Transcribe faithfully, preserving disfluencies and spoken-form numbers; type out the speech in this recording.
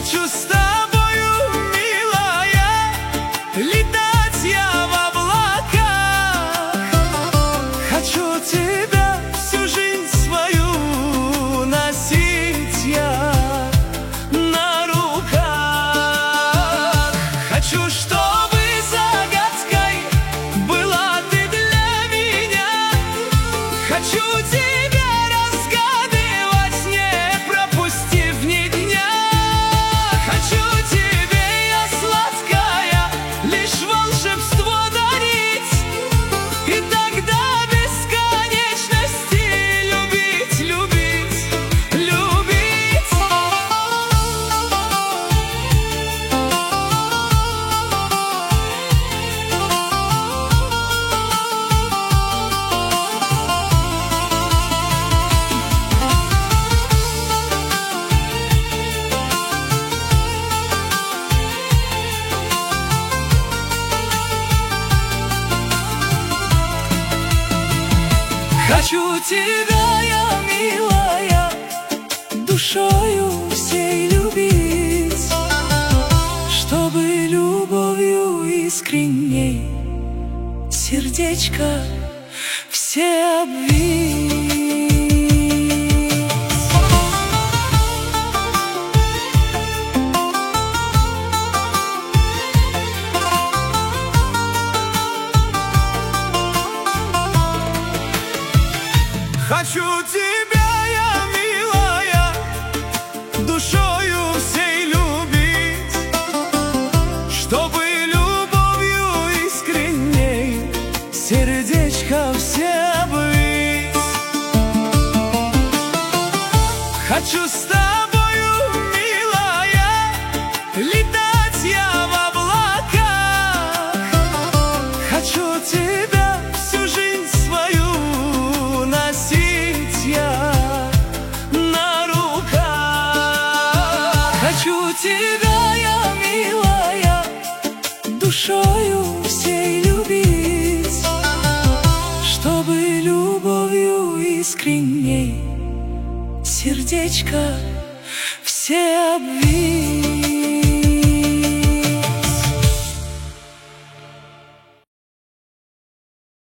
Хочу с тобою, милая, летать я в облаках. Хочу тебя всю жизнь свою носить я на руках. Хочу, чтобы загадкой была ты для меня. Хочу тебя разгадывать, не пропустив ни дня. Хочу тебе я сладкая лишь волшебство дарить, и тогда бесконечности любить, любить, любить. Хочу тебя я, милая, душою всей любить, чтобы любовью искренней сердечко все обвить. Хочу тебя я, милая, душою всей любить, чтобы любовью искренней сердечко все обвить. Хочу с тобою, милая, летать я в облаках. Хочу тебя всю жизнь свою носить я на руках. Хочу тебя я, милая, душою всей любить, чтобы любовью искренней сердечко все обвить.